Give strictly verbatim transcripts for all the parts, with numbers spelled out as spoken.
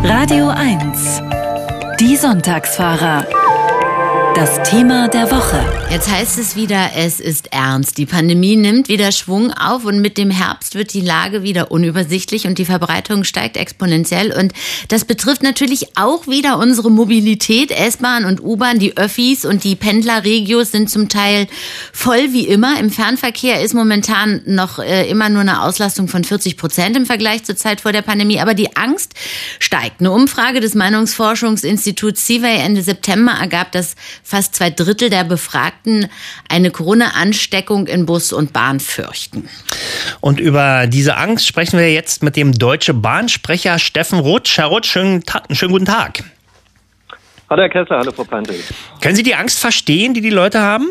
Radio eins. Die Sonntagsfahrer. Das Thema der Woche. Jetzt heißt es wieder, es ist ernst. Die Pandemie nimmt wieder Schwung auf und mit dem Herbst wird die Lage wieder unübersichtlich und die Verbreitung steigt exponentiell. Und das betrifft natürlich auch wieder unsere Mobilität. S-Bahn und U-Bahn, die Öffis und die Pendlerregios sind zum Teil voll wie immer. Im Fernverkehr ist momentan noch äh, immer nur eine Auslastung von vierzig Prozent im Vergleich zur Zeit vor der Pandemie. Aber die Angst steigt. Eine Umfrage des Meinungsforschungsinstituts Seaway Ende September ergab, dass fast zwei Drittel der Befragten eine Corona-Ansteckung in Bus und Bahn fürchten. Und über diese Angst sprechen wir jetzt mit dem Deutsche Bahn-Sprecher Steffen Rutsch. Herr Rutsch, schönen, schönen guten Tag. Hallo Herr Kessler, hallo Frau Pantel. Können Sie die Angst verstehen, die die Leute haben?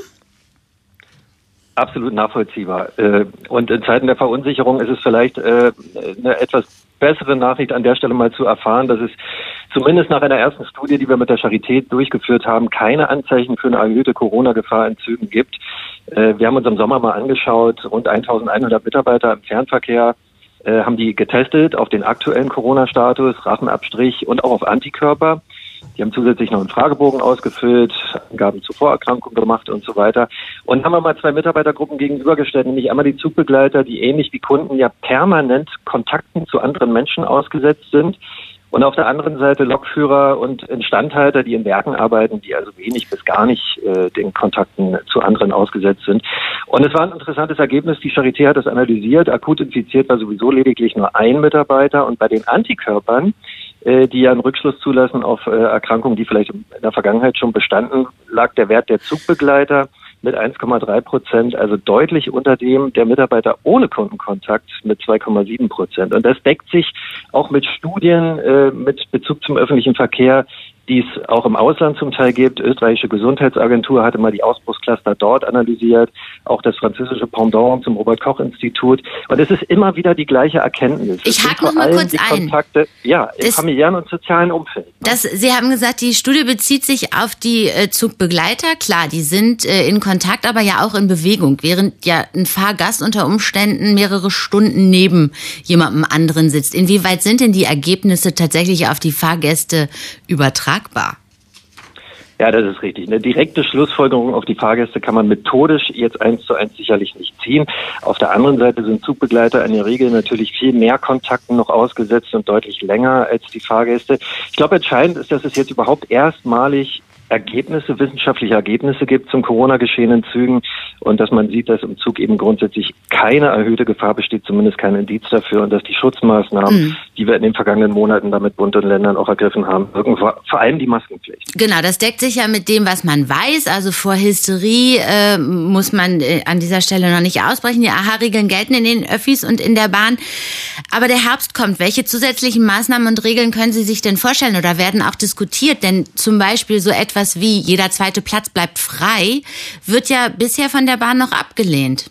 Absolut nachvollziehbar. Und in Zeiten der Verunsicherung ist es vielleicht eine etwas bessere Nachricht an der Stelle mal zu erfahren, dass es zumindest nach einer ersten Studie, die wir mit der Charité durchgeführt haben, keine Anzeichen für eine erhöhte Corona-Gefahr in Zügen gibt. Wir haben uns im Sommer mal angeschaut, rund eintausendeinhundert Mitarbeiter im Fernverkehr haben die getestet auf den aktuellen Corona-Status, Rachenabstrich und auch auf Antikörper. Die haben zusätzlich noch einen Fragebogen ausgefüllt, Angaben zur Vorerkrankung gemacht und so weiter. Und haben wir mal zwei Mitarbeitergruppen gegenübergestellt, nämlich einmal die Zugbegleiter, die ähnlich wie Kunden ja permanent Kontakten zu anderen Menschen ausgesetzt sind. Und auf der anderen Seite Lokführer und Instandhalter, die in Werken arbeiten, die also wenig bis gar nicht äh, den Kontakten zu anderen ausgesetzt sind. Und es war ein interessantes Ergebnis. Die Charité hat das analysiert. Akut infiziert war sowieso lediglich nur ein Mitarbeiter. Und bei den Antikörpern, äh, die ja einen Rückschluss zulassen auf äh, Erkrankungen, die vielleicht in der Vergangenheit schon bestanden, lag der Wert der Zugbegleiter mit eins Komma drei Prozent, also deutlich unter dem der Mitarbeiter ohne Kundenkontakt mit zwei Komma sieben Prozent. Und das deckt sich auch mit Studien äh, mit Bezug zum öffentlichen Verkehr, die es auch im Ausland zum Teil gibt. Österreichische Gesundheitsagentur hatte mal die Ausbruchscluster dort analysiert, auch das französische Pendant zum Robert-Koch-Institut. Und es ist immer wieder die gleiche Erkenntnis. Ich hake noch mal kurz die ein. Kontakte, ja, im das, familiären und sozialen Umfeld. Das, Sie haben gesagt, die Studie bezieht sich auf die äh, Zugbegleiter. Klar, die sind äh, in Kontakt, aber ja auch in Bewegung, während ja ein Fahrgast unter Umständen mehrere Stunden neben jemandem anderen sitzt. Inwieweit sind denn die Ergebnisse tatsächlich auf die Fahrgäste übertragen? Ja, das ist richtig. Eine direkte Schlussfolgerung auf die Fahrgäste kann man methodisch jetzt eins zu eins sicherlich nicht ziehen. Auf der anderen Seite sind Zugbegleiter in der Regel natürlich viel mehr Kontakten noch ausgesetzt und deutlich länger als die Fahrgäste. Ich glaube, entscheidend ist, dass es jetzt überhaupt erstmalig Ergebnisse, wissenschaftliche Ergebnisse gibt zum Corona-Geschehen in Zügen und dass man sieht, dass im Zug eben grundsätzlich keine erhöhte Gefahr besteht, zumindest kein Indiz dafür und dass die Schutzmaßnahmen, mhm. die wir in den vergangenen Monaten damit Bund und Ländern auch ergriffen haben, vor allem die Maskenpflicht. Genau, das deckt sich ja mit dem, was man weiß. Also vor Hysterie äh, muss man äh, an dieser Stelle noch nicht ausbrechen. Die A H A-Regeln gelten in den Öffis und in der Bahn. Aber der Herbst kommt. Welche zusätzlichen Maßnahmen und Regeln können Sie sich denn vorstellen oder werden auch diskutiert? Denn zum Beispiel so etwas wie jeder zweite Platz bleibt frei, wird ja bisher von der Bahn noch abgelehnt.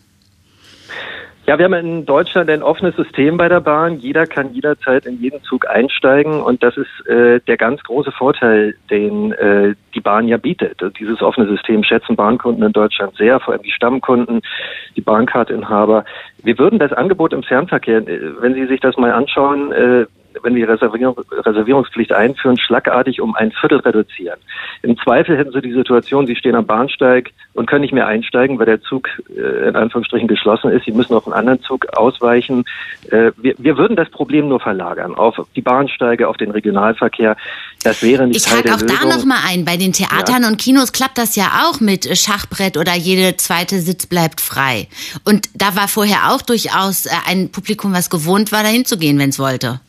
Ja, wir haben in Deutschland ein offenes System bei der Bahn. Jeder kann jederzeit in jeden Zug einsteigen und das ist äh, der ganz große Vorteil, den äh, die Bahn ja bietet. Dieses offene System schätzen Bahnkunden in Deutschland sehr, vor allem die Stammkunden, die Bahnkartinhaber. Wir würden das Angebot im Fernverkehr, wenn Sie sich das mal anschauen, äh, wenn wir Reservierung, Reservierungspflicht einführen, schlagartig um ein Viertel reduzieren. Im Zweifel hätten Sie die Situation, Sie stehen am Bahnsteig und können nicht mehr einsteigen, weil der Zug äh, in Anführungsstrichen geschlossen ist. Sie müssen auf einen anderen Zug ausweichen. Äh, wir, wir würden das Problem nur verlagern auf die Bahnsteige, auf den Regionalverkehr. Das wäre nicht Teil der Lösung. Ich hake auch da noch mal ein. Bei den Theatern ja. und Kinos klappt das ja auch mit Schachbrett oder jede zweite Sitz bleibt frei. Und da war vorher auch durchaus ein Publikum, was gewohnt war, dahin zu gehen, wenn es wollte.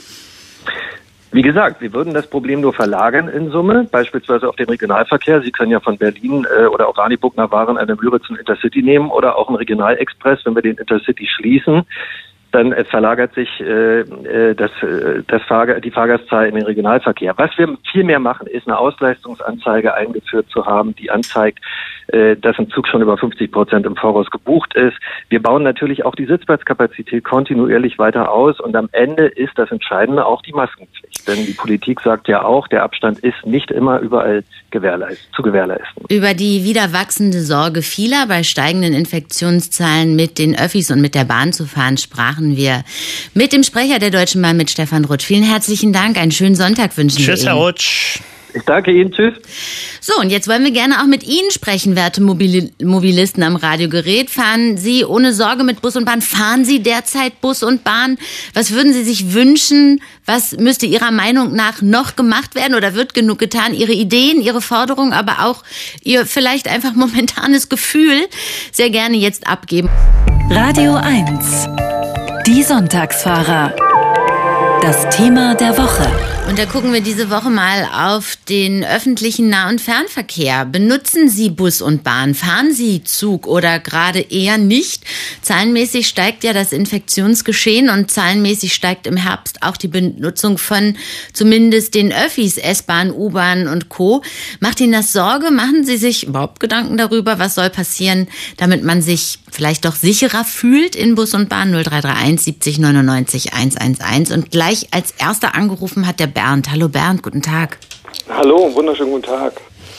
Wie gesagt, wir würden das Problem nur verlagern in Summe, beispielsweise auf den Regionalverkehr. Sie können ja von Berlin äh, oder auch Oranienburg nach Waren eine Müritz zum Intercity nehmen oder auch einen Regionalexpress, wenn wir den Intercity schließen. Dann äh, verlagert sich äh, das, äh, das Fahr- die Fahrgastzahl in den Regionalverkehr. Was wir viel mehr machen, ist eine Ausleistungsanzeige eingeführt zu haben, die anzeigt, äh, dass ein Zug schon über fünfzig Prozent im Voraus gebucht ist. Wir bauen natürlich auch die Sitzplatzkapazität kontinuierlich weiter aus und am Ende ist das Entscheidende auch die Maskenpflicht. Denn die Politik sagt ja auch, der Abstand ist nicht immer überall gewährleist- zu gewährleisten. Über die wieder wachsende Sorge vieler, bei steigenden Infektionszahlen mit den Öffis und mit der Bahn zu fahren, sprachen machen wir mit dem Sprecher der Deutschen Bahn, mit Stefan Rutsch. Vielen herzlichen Dank. Einen schönen Sonntag wünschen wir Ihnen. Tschüss, Herr Rutsch. Ich danke Ihnen, tschüss. So, und jetzt wollen wir gerne auch mit Ihnen sprechen, werte Mobil- Mobilisten am Radiogerät. Fahren Sie ohne Sorge mit Bus und Bahn? Fahren Sie derzeit Bus und Bahn? Was würden Sie sich wünschen? Was müsste Ihrer Meinung nach noch gemacht werden oder wird genug getan? Ihre Ideen, Ihre Forderungen, aber auch Ihr vielleicht einfach momentanes Gefühl sehr gerne jetzt abgeben. Radio eins. Die Sonntagsfahrer. Das Thema der Woche. Und da gucken wir diese Woche mal auf den öffentlichen Nah- und Fernverkehr. Benutzen Sie Bus und Bahn? Fahren Sie Zug oder gerade eher nicht? Zahlenmäßig steigt ja das Infektionsgeschehen und zahlenmäßig steigt im Herbst auch die Benutzung von zumindest den Öffis, S-Bahn, U-Bahn und Co. Macht Ihnen das Sorge? Machen Sie sich überhaupt Gedanken darüber, was soll passieren, damit man sich vielleicht doch sicherer fühlt in Bus und Bahn? null drei drei eins siebzig neunundneunzig hundertelf. Und gleich als erster angerufen hat der Bernd. Hallo Bernd, guten Tag. Hallo, wunderschönen guten Tag.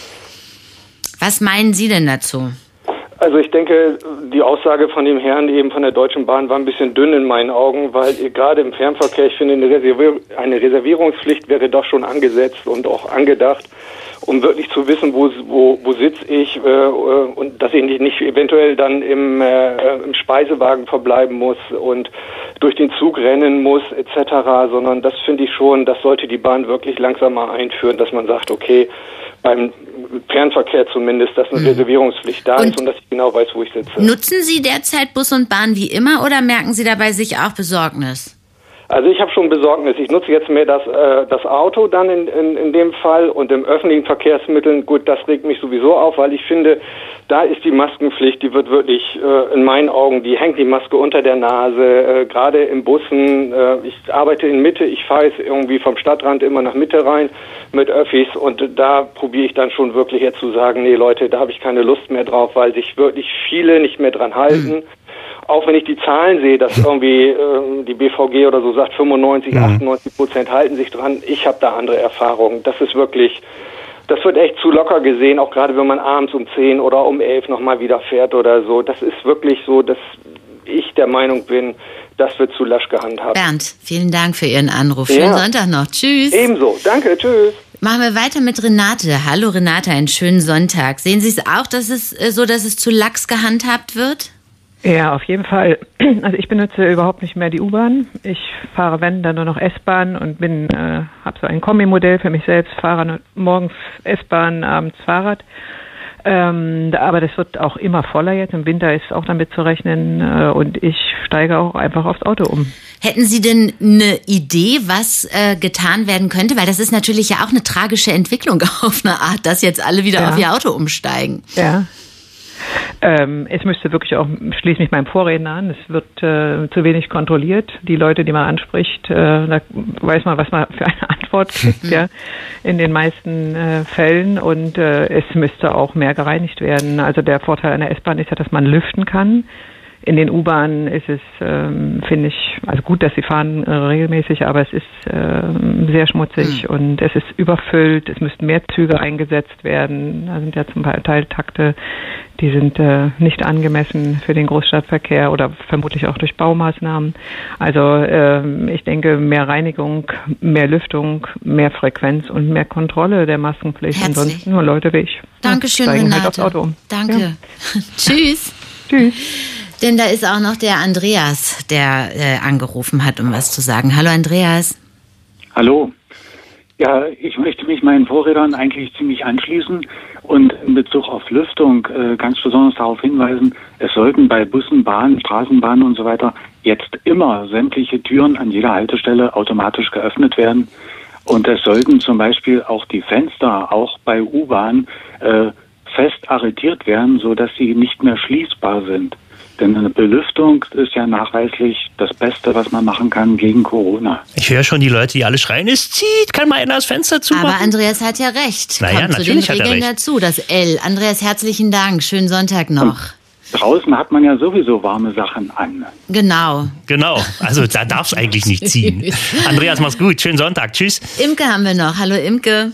Was meinen Sie denn dazu? Also ich denke, die Aussage von dem Herrn eben von der Deutschen Bahn war ein bisschen dünn in meinen Augen, weil gerade im Fernverkehr, ich finde, eine, Reservier- eine Reservierungspflicht wäre doch schon angesetzt und auch angedacht, um wirklich zu wissen, wo wo, wo sitze ich äh, und dass ich nicht, nicht eventuell dann im, äh, im Speisewagen verbleiben muss und durch den Zug rennen muss et cetera, sondern das finde ich schon, das sollte die Bahn wirklich langsam mal einführen, dass man sagt, okay, beim Fernverkehr zumindest, dass eine mhm. Reservierungspflicht da und ist und dass ich genau weiß, wo ich sitze. Nutzen Sie derzeit Bus und Bahn wie immer oder merken Sie dabei sich auch Besorgnis? Also ich habe schon Besorgnis. Ich nutze jetzt mehr das äh, das Auto dann in, in in dem Fall und im öffentlichen Verkehrsmitteln. Gut, das regt mich sowieso auf, weil ich finde, da ist die Maskenpflicht, die wird wirklich äh, in meinen Augen, die hängt die Maske unter der Nase, äh, gerade im Bussen. Äh, ich arbeite in Mitte, ich fahre jetzt irgendwie vom Stadtrand immer nach Mitte rein mit Öffis und da probiere ich dann schon wirklich jetzt zu sagen, nee Leute, da habe ich keine Lust mehr drauf, weil sich wirklich viele nicht mehr dran halten. Mhm. Auch wenn ich die Zahlen sehe, dass irgendwie äh, die B V G oder so sagt, fünfundneunzig, mhm. achtundneunzig Prozent halten sich dran. Ich habe da andere Erfahrungen. Das ist wirklich, das wird echt zu locker gesehen, auch gerade wenn man abends um zehn oder um elf nochmal wieder fährt oder so. Das ist wirklich so, dass ich der Meinung bin, das wird zu lasch gehandhabt. Bernd, vielen Dank für Ihren Anruf. Schönen ja. Sonntag noch. Tschüss. Ebenso. Danke. Tschüss. Machen wir weiter mit Renate. Hallo Renate, einen schönen Sonntag. Sehen Sie es auch, dass es äh, so, dass es zu lax gehandhabt wird? Ja, auf jeden Fall. Also ich benutze überhaupt nicht mehr die U-Bahn. Ich fahre, wenn, dann nur noch S-Bahn und bin, äh, habe so ein Kombi-Modell für mich selbst, fahre morgens S-Bahn, abends Fahrrad. Ähm, aber das wird auch immer voller jetzt. Im Winter ist auch damit zu rechnen äh, und ich steige auch einfach aufs Auto um. Hätten Sie denn eine Idee, was äh, getan werden könnte? Weil das ist natürlich ja auch eine tragische Entwicklung auf eine Art, dass jetzt alle wieder ja. auf ihr Auto umsteigen. Ja. Ähm, es müsste wirklich auch, schließe mich meinem Vorredner an, es wird äh, zu wenig kontrolliert. Die Leute, die man anspricht, äh, da weiß man, was man für eine Antwort kriegt, ja, in den meisten äh, Fällen. Und äh, es müsste auch mehr gereinigt werden. Also der Vorteil einer S-Bahn ist ja, dass man lüften kann. In den U-Bahnen ist es, ähm, finde ich, also gut, dass sie fahren äh, regelmäßig, aber es ist äh, sehr schmutzig mhm. und es ist überfüllt. Es müssten mehr Züge eingesetzt werden. Da sind ja zum Teil Takte, die sind äh, nicht angemessen für den Großstadtverkehr oder vermutlich auch durch Baumaßnahmen. Also äh, ich denke, mehr Reinigung, mehr Lüftung, mehr Frequenz und mehr Kontrolle der Maskenpflicht. Herzlich. Ansonsten nur Leute wie ich. Dankeschön, steigen Renate. halt aufs Auto um. Danke. Ja. Tschüss. Tschüss. Denn da ist auch noch der Andreas, der äh, angerufen hat, um was zu sagen. Hallo Andreas. Hallo. Ja, ich möchte mich meinen Vorrednern eigentlich ziemlich anschließen und in Bezug auf Lüftung äh, ganz besonders darauf hinweisen, es sollten bei Bussen, Bahnen, Straßenbahnen und so weiter jetzt immer sämtliche Türen an jeder Haltestelle automatisch geöffnet werden. Und es sollten zum Beispiel auch die Fenster, auch bei U-Bahn, äh, fest arretiert werden, sodass sie nicht mehr schließbar sind. Denn eine Belüftung ist ja nachweislich das Beste, was man machen kann gegen Corona. Ich höre schon die Leute, die alle schreien, es zieht, kann mal einer das Fenster zumachen? Aber Andreas hat ja recht. Naja, Kommt natürlich zu den hat er Regeln recht. dazu, das L. Andreas, herzlichen Dank. Schönen Sonntag noch. Und draußen hat man ja sowieso warme Sachen an. Genau. Genau, also da darf es eigentlich nicht ziehen. Andreas, mach's gut. Schönen Sonntag. Tschüss. Imke haben wir noch. Hallo Imke.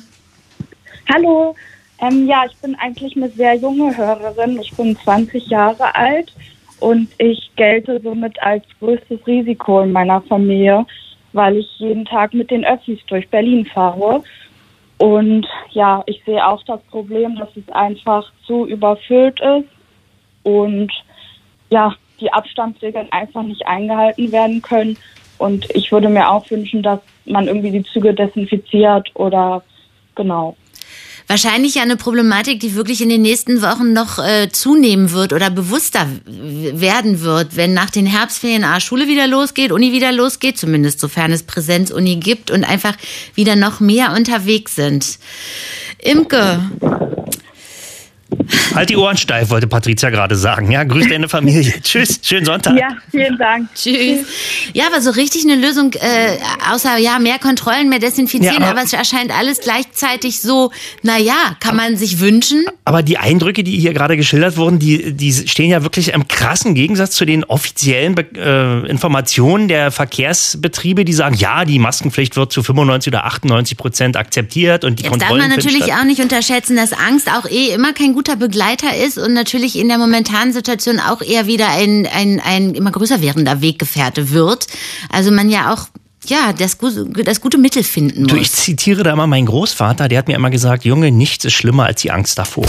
Hallo. Ähm, ja, ich bin eigentlich eine sehr junge Hörerin. Ich bin zwanzig Jahre alt. und ich gelte somit als größtes Risiko in meiner Familie, weil ich jeden Tag mit den Öffis durch Berlin fahre. Und ja, ich sehe auch das Problem, dass es einfach zu überfüllt ist und ja, die Abstandsregeln einfach nicht eingehalten werden können. Und ich würde mir auch wünschen, dass man irgendwie die Züge desinfiziert oder genau. Wahrscheinlich ja eine Problematik, die wirklich in den nächsten Wochen noch äh, zunehmen wird oder bewusster w- werden wird, wenn nach den Herbstferien A, Schule wieder losgeht, Uni wieder losgeht, zumindest sofern es Präsenzuni gibt und einfach wieder noch mehr unterwegs sind. Imke. Halt die Ohren steif, wollte Patricia gerade sagen. Ja, grüß deine Familie. Tschüss, schönen Sonntag. Ja, vielen Dank. Tschüss. Ja, aber so richtig eine Lösung, äh, außer ja mehr Kontrollen, mehr Desinfizieren, ja, aber, aber es erscheint alles gleichzeitig so, naja, kann man sich wünschen. Aber die Eindrücke, die hier gerade geschildert wurden, die, die stehen ja wirklich im krassen Gegensatz zu den offiziellen äh, Informationen der Verkehrsbetriebe, die sagen, ja, die Maskenpflicht wird zu fünfundneunzig oder achtundneunzig Prozent akzeptiert und die Jetzt Kontrollen darf man natürlich statt. auch nicht unterschätzen, dass Angst auch eh immer kein guter Begleiter ist und natürlich in der momentanen Situation auch eher wieder ein, ein, ein immer größer werdender Weggefährte wird. Also man ja auch ja das, das gute Mittel finden muss. Du, ich zitiere da immer meinen Großvater, der hat mir immer gesagt, Junge, nichts ist schlimmer als die Angst davor.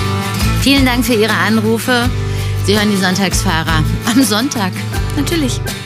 Vielen Dank für Ihre Anrufe. Sie hören die Sonntagsfahrer am Sonntag. Natürlich.